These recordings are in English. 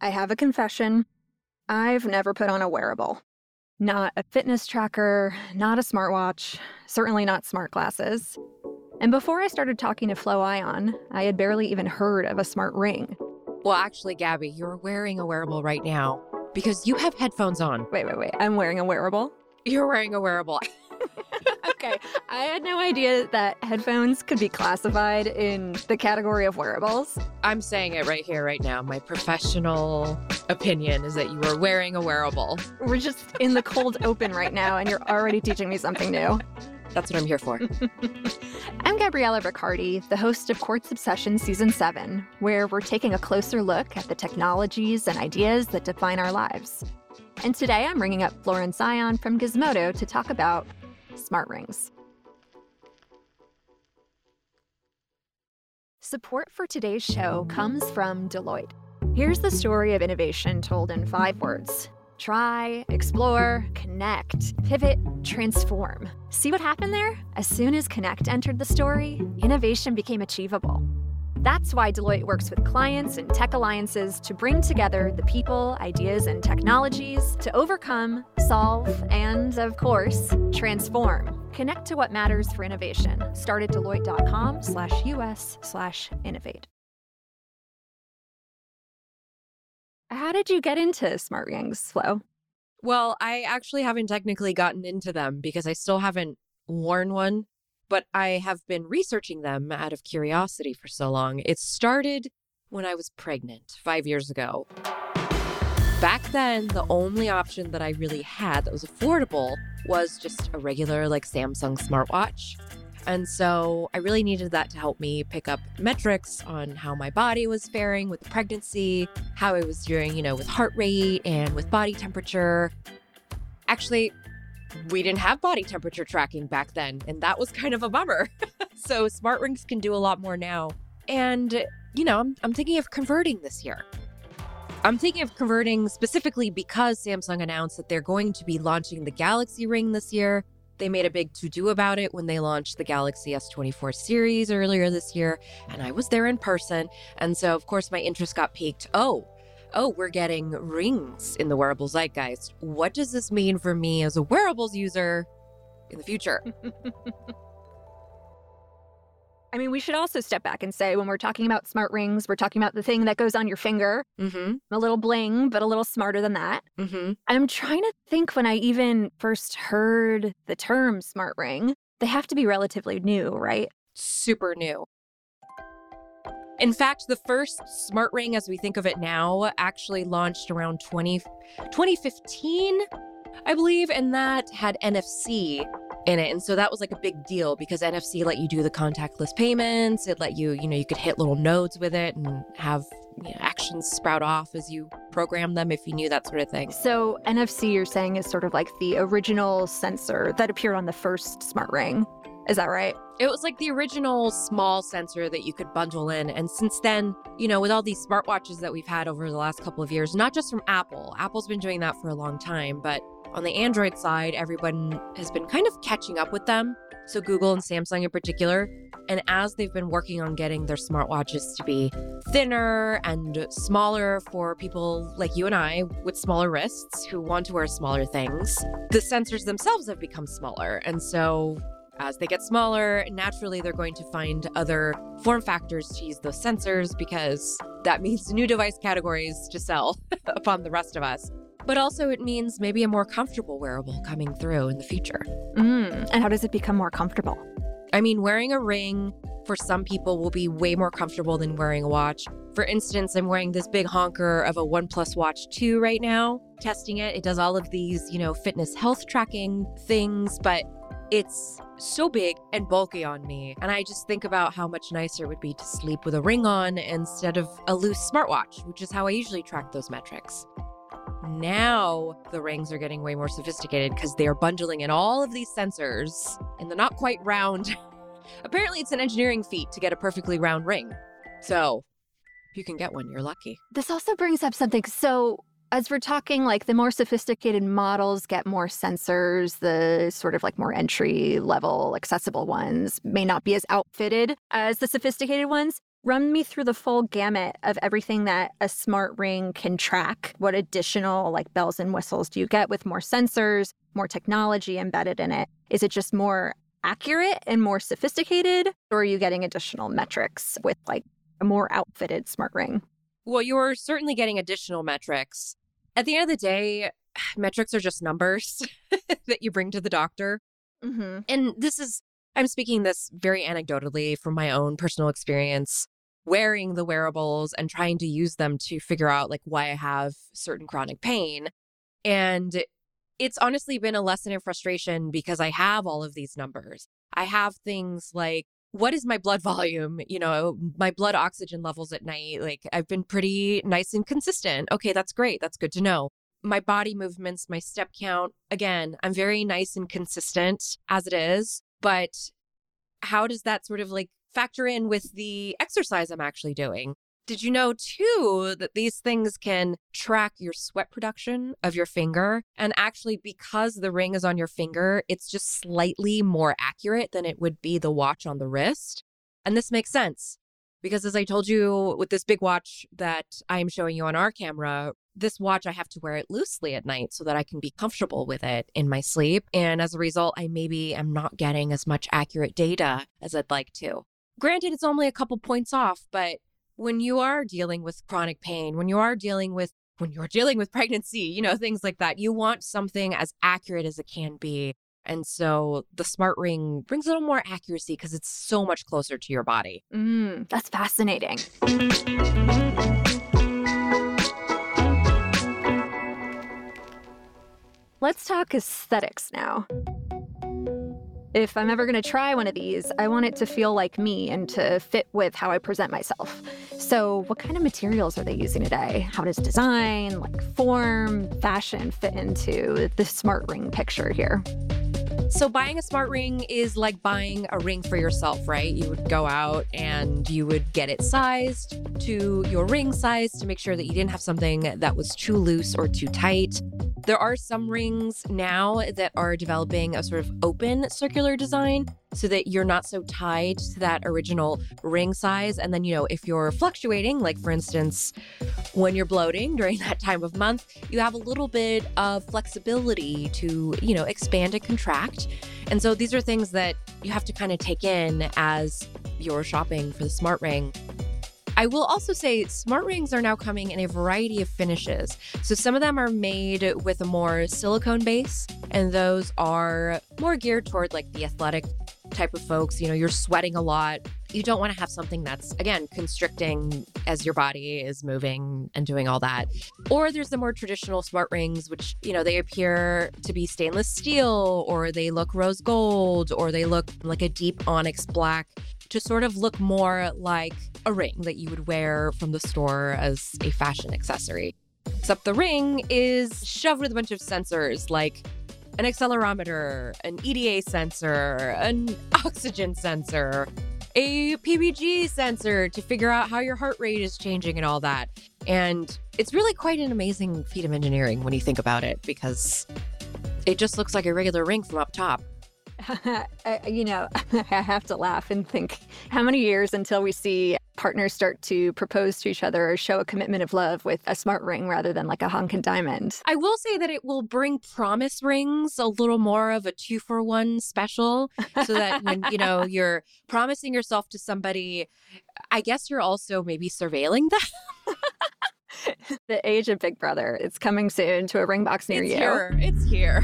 I have a confession. I've never put on a wearable. Not a fitness tracker, not a smartwatch, certainly not smart glasses. And before I started talking to Flo Ion, I had barely even heard of a smart ring. Well, actually, Gabby, you're wearing a wearable right now because you have headphones on. Wait. I'm wearing a wearable? You're wearing a wearable. Okay. I had no idea that headphones could be classified in the category of wearables. I'm saying it right here, right now. My professional opinion is that you are wearing a wearable. We're just in the cold open right now, and you're already teaching me something new. That's what I'm here for. I'm Gabriella Riccardi, the host of Quartz Obsession Season 7, where we're taking a closer look at the technologies and ideas that define our lives. And today I'm bringing up Florence Ion from Gizmodo to talk about smart rings. Support for today's show comes from Deloitte. Here's the story of innovation told in 5 words. Try, explore, connect, pivot, transform. See what happened there? As soon as Connect entered the story, innovation became achievable. That's why Deloitte works with clients and tech alliances to bring together the people, ideas, and technologies to overcome, solve, and, of course, transform. Connect to what matters for innovation. Start at Deloitte.com/US/innovate. How did you get into smart rings, Flo? Well, I actually haven't technically gotten into them because I still haven't worn one, but I have been researching them out of curiosity for so long. It started when I was pregnant 5 years ago. Back then, the only option that I really had that was affordable was just a regular Samsung smartwatch. And so I really needed that to help me pick up metrics on how my body was faring with the pregnancy, how it was doing, with heart rate and with body temperature. Actually, we didn't have body temperature tracking back then, and that was kind of a bummer. So smart rings can do a lot more now. And, I'm thinking of converting this year. I'm thinking of converting specifically because Samsung announced that they're going to be launching the Galaxy Ring this year. They made a big to-do about it when they launched the Galaxy S24 series earlier this year, and I was there in person. And so, of course, my interest got piqued. Oh, we're getting rings in the wearable zeitgeist. What does this mean for me as a wearables user in the future? I mean, we should also step back and say when we're talking about smart rings, we're talking about the thing that goes on your finger. Mm-hmm. A little bling, but a little smarter than that. Mm-hmm. I'm trying to think when I even first heard the term smart ring. They have to be relatively new, right? Super new. In fact, the first smart ring as we think of it now actually launched around 2015, I believe, and that had NFC in it. And so that was a big deal because NFC let you do the contactless payments. It let you, you could hit little nodes with it and have actions sprout off as you program them if you knew that sort of thing. So NFC, you're saying, is sort of like the original sensor that appeared on the first smart ring. Is that right? It was the original small sensor that you could bundle in. And since then, with all these smartwatches that we've had over the last couple of years, not just from Apple. Apple's been doing that for a long time, but on the Android side, everyone has been kind of catching up with them. So Google and Samsung in particular. And as they've been working on getting their smartwatches to be thinner and smaller for people like you and I with smaller wrists who want to wear smaller things, the sensors themselves have become smaller. And so as they get smaller, naturally, they're going to find other form factors to use those sensors because that means new device categories to sell upon the rest of us. But also it means maybe a more comfortable wearable coming through in the future. And how does it become more comfortable? I mean, wearing a ring for some people will be way more comfortable than wearing a watch. For instance, I'm wearing this big honker of a OnePlus Watch 2 right now, testing it. It does all of these, fitness health tracking things, but it's so big and bulky on me. And I just think about how much nicer it would be to sleep with a ring on instead of a loose smartwatch, which is how I usually track those metrics. Now the rings are getting way more sophisticated because they are bundling in all of these sensors in the not quite round. Apparently it's an engineering feat to get a perfectly round ring. So if you can get one, you're lucky. This also brings up something. So as we're talking, the more sophisticated models get more sensors, the sort of more entry level accessible ones may not be as outfitted as the sophisticated ones. Run me through the full gamut of everything that a smart ring can track. What additional bells and whistles do you get with more sensors, more technology embedded in it? Is it just more accurate and more sophisticated, or are you getting additional metrics with a more outfitted smart ring? Well, you're certainly getting additional metrics. At the end of the day, metrics are just numbers that you bring to the doctor. Mm-hmm. And I'm speaking this very anecdotally from my own personal experience, wearing the wearables and trying to use them to figure out why I have certain chronic pain. And it's honestly been a lesson in frustration because I have all of these numbers. I have things like, what is my blood volume? My blood oxygen levels at night. I've been pretty nice and consistent. Okay, that's great. That's good to know. My body movements, my step count. Again, I'm very nice and consistent as it is. But how does that sort of factor in with the exercise I'm actually doing? Did you know, too, that these things can track your sweat production of your finger? And actually, because the ring is on your finger, it's just slightly more accurate than it would be the watch on the wrist. And this makes sense because, as I told you, with this big watch that I'm showing you on our camera, this watch, I have to wear it loosely at night so that I can be comfortable with it in my sleep. And as a result, I maybe am not getting as much accurate data as I'd like to. Granted, it's only a couple points off, but when you are dealing with chronic pain, when you're dealing with pregnancy, things like that, you want something as accurate as it can be. And so the smart ring brings a little more accuracy because it's so much closer to your body. That's fascinating. Let's talk aesthetics now. If I'm ever going to try one of these, I want it to feel like me and to fit with how I present myself. So what kind of materials are they using today? How does design, form, fashion fit into the smart ring picture here? So buying a smart ring is like buying a ring for yourself, right? You would go out and you would get it sized to your ring size to make sure that you didn't have something that was too loose or too tight. There are some rings now that are developing a sort of open circular design so that you're not so tied to that original ring size. And then, if you're fluctuating, like for instance, when you're bloating during that time of month, you have a little bit of flexibility to, expand and contract. And so these are things that you have to kind of take in as you're shopping for the smart ring. I will also say smart rings are now coming in a variety of finishes. So some of them are made with a more silicone base, and those are more geared toward the athletic type of folks. You're sweating a lot. You don't want to have something that's, again, constricting as your body is moving and doing all that. Or there's the more traditional smart rings, which, they appear to be stainless steel, or they look rose gold, or they look like a deep onyx black, to sort of look more like a ring that you would wear from the store as a fashion accessory. Except the ring is shoved with a bunch of sensors like an accelerometer, an EDA sensor, an oxygen sensor, a PBG sensor to figure out how your heart rate is changing and all that. And it's really quite an amazing feat of engineering when you think about it, because it just looks like a regular ring from up top. I have to laugh and think, how many years until we see partners start to propose to each other or show a commitment of love with a smart ring rather than a hunkin' diamond? I will say that it will bring promise rings a little more of a 2-for-1 special, so that when, you're promising yourself to somebody, I guess you're also maybe surveilling them. The age of Big Brother. It's coming soon to a ring box near you. It's here.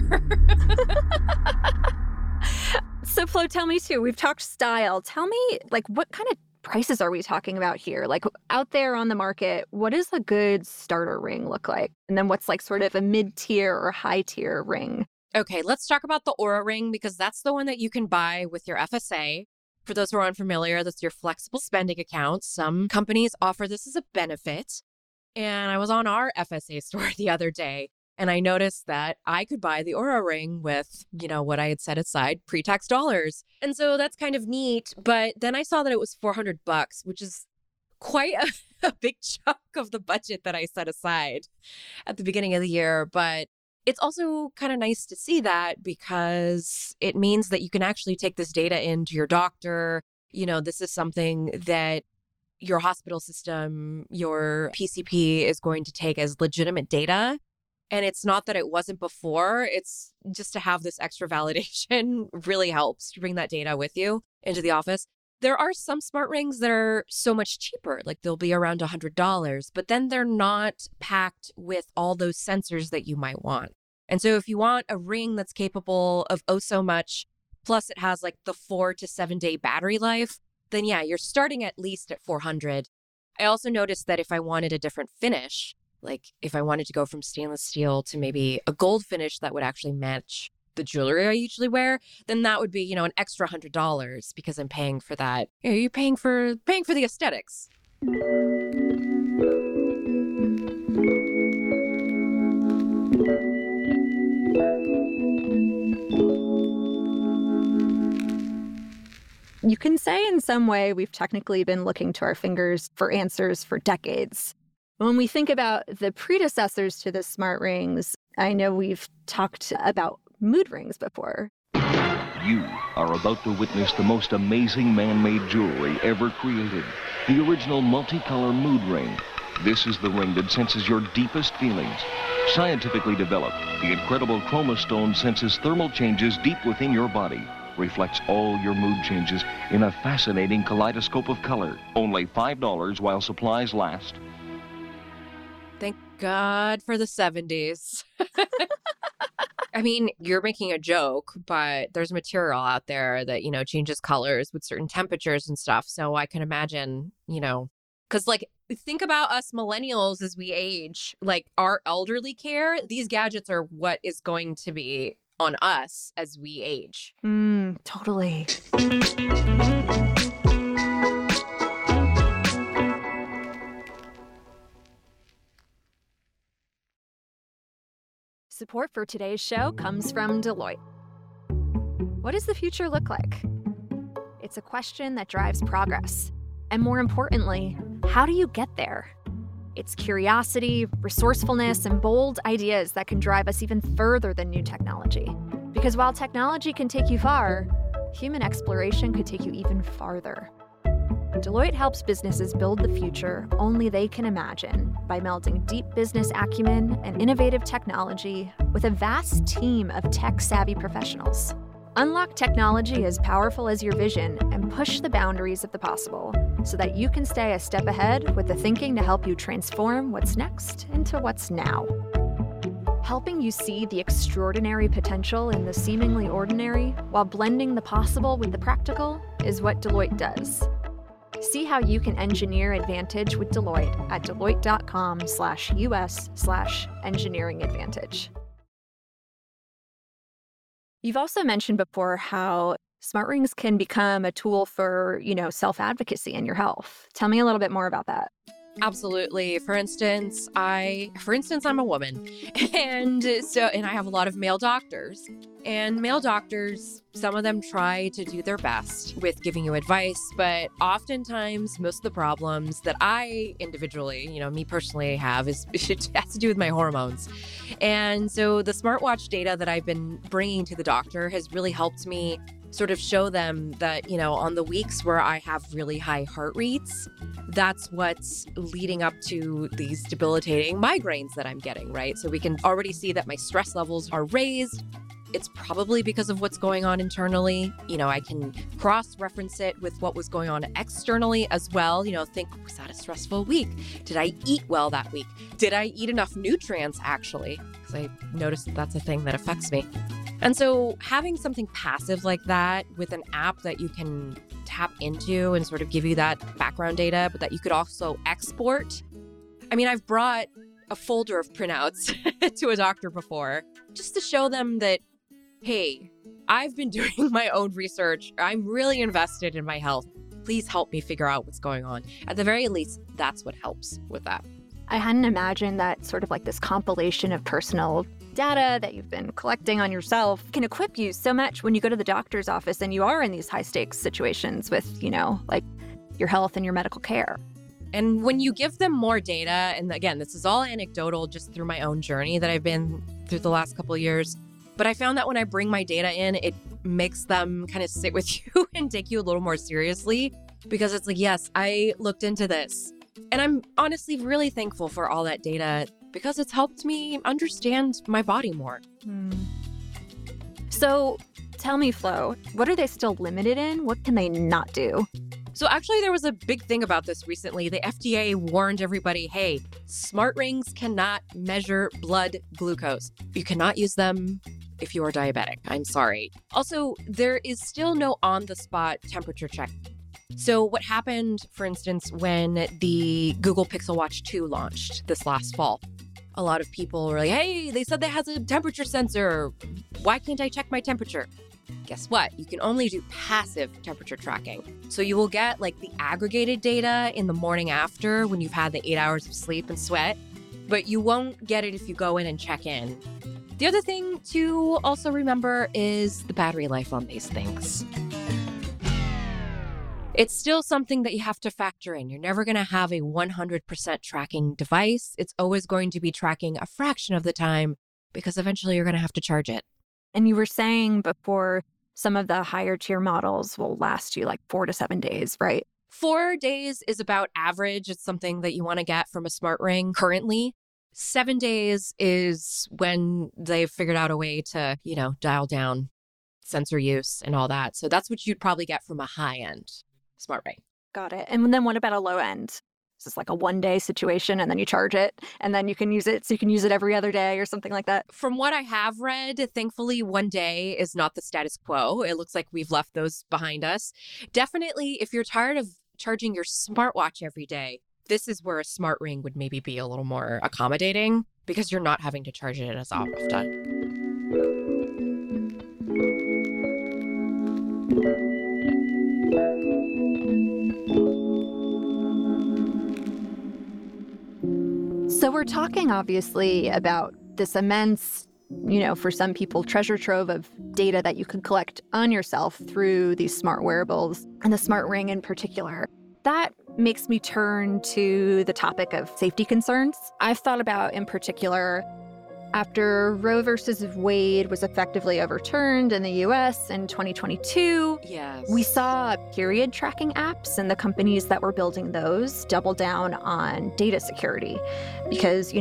So Flo, tell me too, we've talked style. Tell me, what kind of prices are we talking about here? Out there on the market, what does a good starter ring look like? And then what's sort of a mid-tier or high-tier ring? Okay, let's talk about the Oura Ring, because that's the one that you can buy with your FSA. For those who are unfamiliar, that's your flexible spending account. Some companies offer this as a benefit. And I was on our FSA store the other day, and I noticed that I could buy the Oura Ring with, what I had set aside pre-tax dollars. And so that's kind of neat. But then I saw that it was $400, which is quite a big chunk of the budget that I set aside at the beginning of the year. But it's also kind of nice to see that, because it means that you can actually take this data into your doctor. This is something that your hospital system, your PCP is going to take as legitimate data. And it's not that it wasn't before, it's just to have this extra validation really helps to bring that data with you into the office. There are some smart rings that are so much cheaper, like they'll be around $100, but then they're not packed with all those sensors that you might want. And so if you want a ring that's capable of oh so much, plus it has like the 4 to 7 day battery life, then yeah, you're starting at least at $400. I also noticed that if I wanted a different finish, like if I wanted to go from stainless steel to maybe a gold finish that would actually match the jewelry I usually wear, then that would be, an extra $100 because I'm paying for that. You're paying for the aesthetics. You can say in some way we've technically been looking to our fingers for answers for decades. When we think about the predecessors to the smart rings, I know we've talked about mood rings before. You are about to witness the most amazing man-made jewelry ever created. The original multicolor mood ring. This is the ring that senses your deepest feelings. Scientifically developed, the incredible Chroma Stone senses thermal changes deep within your body. Reflects all your mood changes in a fascinating kaleidoscope of color. Only $5 while supplies last. Thank God for the 70s. I mean, you're making a joke, but there's material out there that, changes colors with certain temperatures and stuff. So I can imagine, because think about us millennials as we age, like our elderly care, these gadgets are what is going to be on us as we age. Totally. Support for today's show comes from Deloitte. What does the future look like? It's a question that drives progress. And more importantly, how do you get there? It's curiosity, resourcefulness, and bold ideas that can drive us even further than new technology. Because while technology can take you far, human exploration could take you even farther. Deloitte helps businesses build the future only they can imagine by melding deep business acumen and innovative technology with a vast team of tech-savvy professionals. Unlock technology as powerful as your vision and push the boundaries of the possible so that you can stay a step ahead with the thinking to help you transform what's next into what's now. Helping you see the extraordinary potential in the seemingly ordinary while blending the possible with the practical is what Deloitte does. See how you can engineer advantage with Deloitte at deloitte.com/US/engineering advantage. You've also mentioned before how smart rings can become a tool for, self-advocacy in your health. Tell me a little bit more about that. Absolutely. For instance, I'm a woman, and I have a lot of male doctors. And male doctors, some of them try to do their best with giving you advice, but oftentimes most of the problems that I individually, me personally have it has to do with my hormones. And so the smartwatch data that I've been bringing to the doctor has really helped me sort of show them that, on the weeks where I have really high heart rates, that's what's leading up to these debilitating migraines that I'm getting, right? So we can already see that my stress levels are raised. It's probably because of what's going on internally. I can cross-reference it with what was going on externally as well. Think, was that a stressful week? Did I eat well that week? Did I eat enough nutrients, actually? Because I noticed that that's a thing that affects me. And so having something passive like that with an app that you can tap into and sort of give you that background data, but that you could also export. I mean, I've brought a folder of printouts to a doctor before just to show them that, hey, I've been doing my own research. I'm really invested in my health. Please help me figure out what's going on. At the very least, that's what helps with that. I hadn't imagined that sort of like this compilation of personal data that you've been collecting on yourself can equip you so much when you go to the doctor's office and you are in these high stakes situations with, like your health and your medical care. And when you give them more data, and again, this is all anecdotal just through my own journey that I've been through the last couple of years, but I found that when I bring my data in, it makes them kind of sit with you and take you a little more seriously because it's like, yes, I looked into this. And I'm honestly really thankful for all that data because it's helped me understand my body more. So tell me, Flo, what are they still limited in? What can they not do? So actually, there was a big thing about this recently. The FDA warned everybody, hey, smart rings cannot measure blood glucose. You cannot use them if you are diabetic. I'm sorry. Also, there is still no on-the-spot temperature check. So what happened, for instance, when the Google Pixel Watch 2 launched this last fall? A lot of people were like, hey, they said that has a temperature sensor. Why can't I check my temperature? Guess what? You can only do passive temperature tracking. So you will get like the aggregated data in the morning after when you've had the 8 hours of sleep and sweat, but you won't get it if you go in and check in. The other thing to also remember is the battery life on these things. It's still something that you have to factor in. You're never going to have a 100% tracking device. It's always going to be tracking a fraction of the time because eventually you're going to have to charge it. And you were saying before some of the higher tier models will last you like 4 to 7 days, right? 4 days is about average. It's something that you want to get from a smart ring currently. 7 days is when they've figured out a way to, dial down sensor use and all that. So that's what you'd probably get from a high-end smart ring. Got it. And then what about a low end? Is this like a 1-day situation and then you charge it and then you can use it so you can use it every other day or something like that? From what I have read, thankfully, 1 day is not the status quo. It looks like we've left those behind us. Definitely, if you're tired of charging your smartwatch every day, this is where a smart ring would maybe be a little more accommodating because you're not having to charge it as often. So we're talking obviously about this immense, for some people, treasure trove of data that you could collect on yourself through these smart wearables and the smart ring in particular. That makes me turn to the topic of safety concerns. I've thought about in particular after Roe versus Wade was effectively overturned in the US in 2022, yes, we saw period tracking apps and the companies that were building those double down on data security because,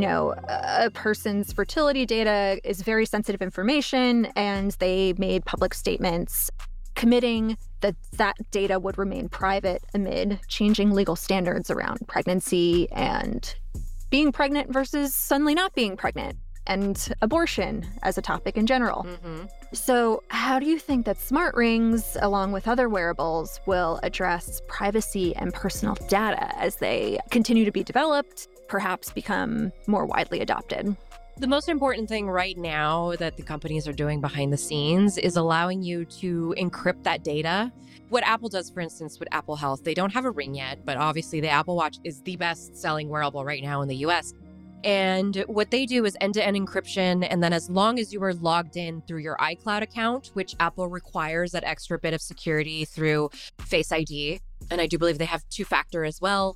a person's fertility data is very sensitive information and they made public statements committing that data would remain private amid changing legal standards around pregnancy and being pregnant versus suddenly not being pregnant, and abortion as a topic in general. Mm-hmm. So how do you think that smart rings, along with other wearables, will address privacy and personal data as they continue to be developed, perhaps become more widely adopted? The most important thing right now that the companies are doing behind the scenes is allowing you to encrypt that data. What Apple does, for instance, with Apple Health, they don't have a ring yet, but obviously the Apple Watch is the best-selling wearable right now in the US. And what they do is end-to-end encryption. And then as long as you are logged in through your iCloud account, which Apple requires that extra bit of security through Face ID, and I do believe they have two-factor as well,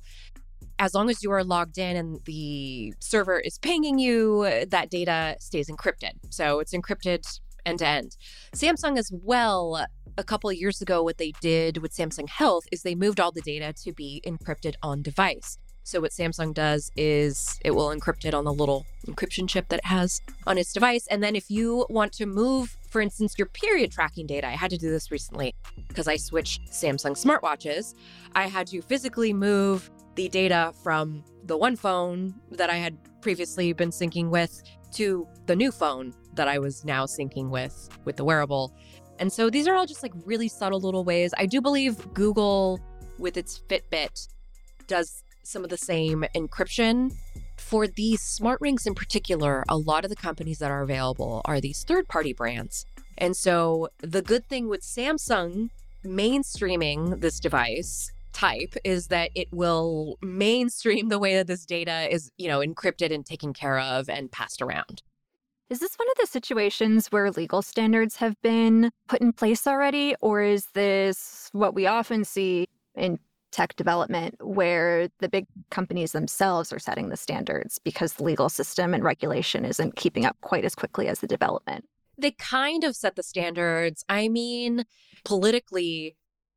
as long as you are logged in and the server is pinging you, that data stays encrypted. So it's encrypted end-to-end. Samsung as well, a couple of years ago, what they did with Samsung Health is they moved all the data to be encrypted on device. So what Samsung does is it will encrypt it on the little encryption chip that it has on its device. And then if you want to move, for instance, your period tracking data, I had to do this recently because I switched Samsung smartwatches. I had to physically move the data from the one phone that I had previously been syncing with to the new phone that I was now syncing with the wearable. And so these are all just like really subtle little ways. I do believe Google with its Fitbit does some of the same encryption. For these smart rings in particular, a lot of the companies that are available are these third-party brands. And so the good thing with Samsung mainstreaming this device type is that it will mainstream the way that this data is, encrypted and taken care of and passed around. Is this one of the situations where legal standards have been put in place already? Or is this what we often see in tech development where the big companies themselves are setting the standards because the legal system and regulation isn't keeping up quite as quickly as the development? They kind of set the standards. I mean, politically,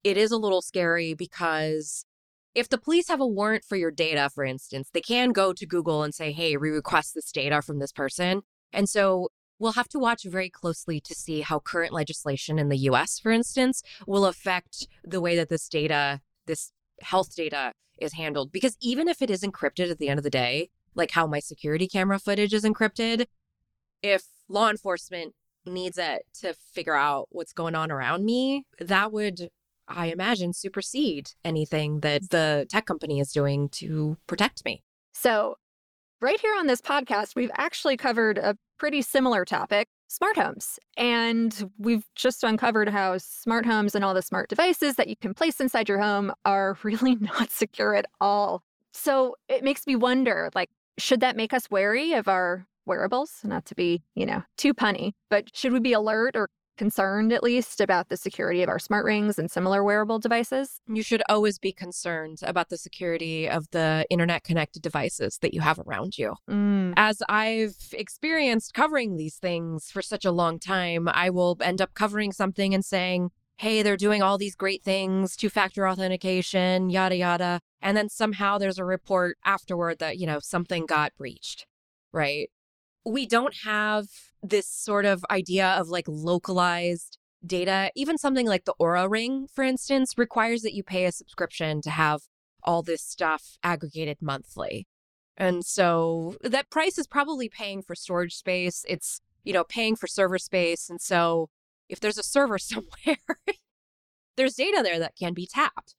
it is a little scary because if the police have a warrant for your data, for instance, they can go to Google and say, hey, we request this data from this person. And so we'll have to watch very closely to see how current legislation in the US, for instance, will affect the way that this data, this health data is handled. Because even if it is encrypted at the end of the day, like how my security camera footage is encrypted, if law enforcement needs it to figure out what's going on around me, that would, I imagine, supersede anything that the tech company is doing to protect me. So right here on this podcast, we've actually covered a pretty similar topic, smart homes. And we've just uncovered how smart homes and all the smart devices that you can place inside your home are really not secure at all. So it makes me wonder, like, should that make us wary of our wearables? Not to be, too punny, but should we be alert or concerned, at least, about the security of our smart rings and similar wearable devices? You should always be concerned about the security of the internet-connected devices that you have around you. As I've experienced covering these things for such a long time, I will end up covering something and saying, hey, they're doing all these great things, two-factor authentication, yada, yada. And then somehow there's a report afterward that, something got breached, right? We don't have this sort of idea of like localized data. Even something like the Oura Ring, for instance, requires that you pay a subscription to have all this stuff aggregated monthly. And so that price is probably paying for storage space. It's, paying for server space. And so if there's a server somewhere, there's data there that can be tapped.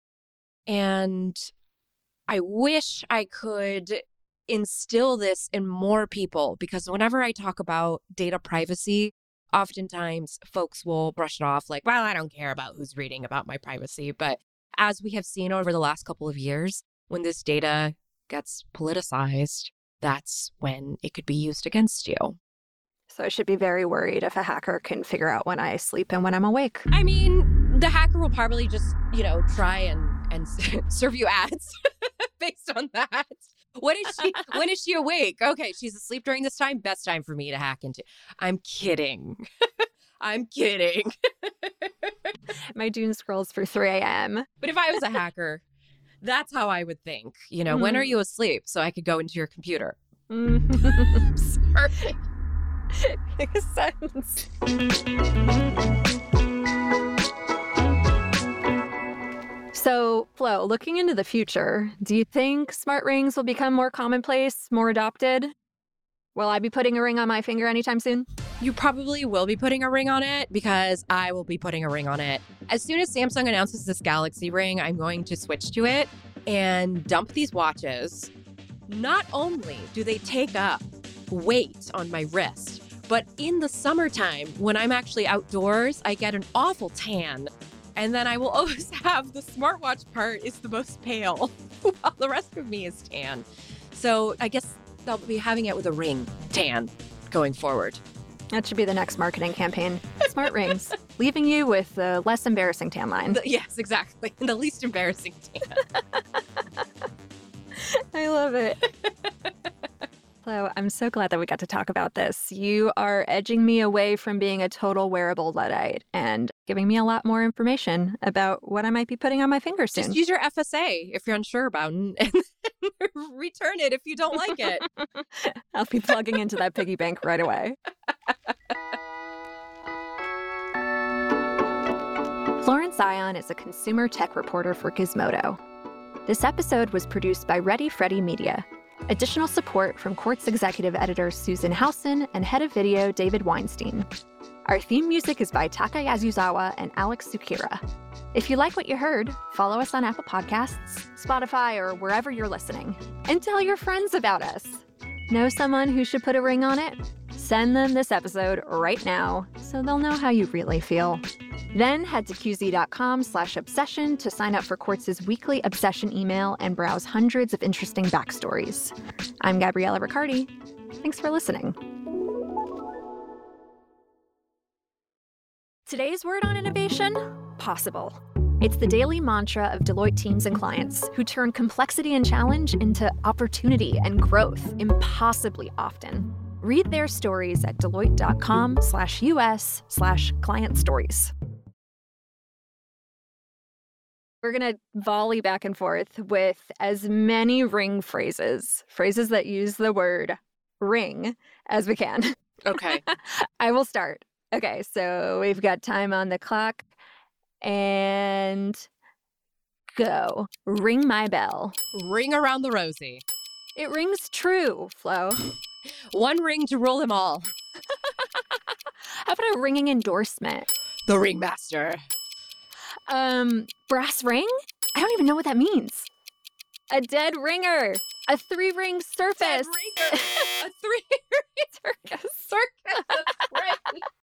And I wish I could instill this in more people, because whenever I talk about data privacy, oftentimes folks will brush it off like, well, I don't care about who's reading about my privacy. But as we have seen over the last couple of years, when this data gets politicized, that's when it could be used against you. So I should be very worried if a hacker can figure out when I sleep and when I'm awake. I mean, the hacker will probably just, try and serve you ads based on that. When is she awake? Okay, she's asleep during this time. Best time for me to hack into. I'm kidding. I'm kidding. My doom scrolls for 3 a.m. But if I was a hacker, that's how I would think. When are you asleep? So I could go into your computer. Sorry. Makes sense. So, Flo, looking into the future, do you think smart rings will become more commonplace, more adopted? Will I be putting a ring on my finger anytime soon? You probably will be putting a ring on it, because I will be putting a ring on it. As soon as Samsung announces this Galaxy ring, I'm going to switch to it and dump these watches. Not only do they take up weight on my wrist, but in the summertime, when I'm actually outdoors, I get an awful tan. And then I will always have the smartwatch part is the most pale, while the rest of me is tan. So I guess they'll be having it with a ring tan going forward. That should be the next marketing campaign. Smart rings, leaving you with the less embarrassing tan line. Yes, exactly. The least embarrassing tan. I love it. Flo, I'm so glad that we got to talk about this. You are edging me away from being a total wearable Luddite and giving me a lot more information about what I might be putting on my fingers soon. Just use your FSA if you're unsure about it, and return it if you don't like it. I'll be plugging into that piggy bank right away. Florence Zion is a consumer tech reporter for Gizmodo. This episode was produced by Ready Freddy Media. Additional support from Quartz executive editor Susan Howson and head of video David Weinstein. Our theme music is by Taka Yasuzawa and Alex Sukira. If you like what you heard, follow us on Apple Podcasts, Spotify, or wherever you're listening. And tell your friends about us. Know someone who should put a ring on it? Send them this episode right now so they'll know how you really feel. Then head to qz.com/obsession to sign up for Quartz's weekly obsession email and browse hundreds of interesting backstories. I'm Gabriella Riccardi. Thanks for listening. Today's word on innovation: possible. It's the daily mantra of Deloitte teams and clients who turn complexity and challenge into opportunity and growth impossibly often. Read their stories at deloitte.com/US/client stories. We're going to volley back and forth with as many ring phrases that use the word ring, as we can. Okay. I will start. Okay, so we've got time on the clock. And go. Ring my bell. Ring around the rosy. It rings true, Flo. One ring to rule them all. How about a ringing endorsement? The ringmaster. Brass ring? I don't even know what that means. A dead ringer. A 3-ring surface. Dead ringer. A 3-ring circus. That's right.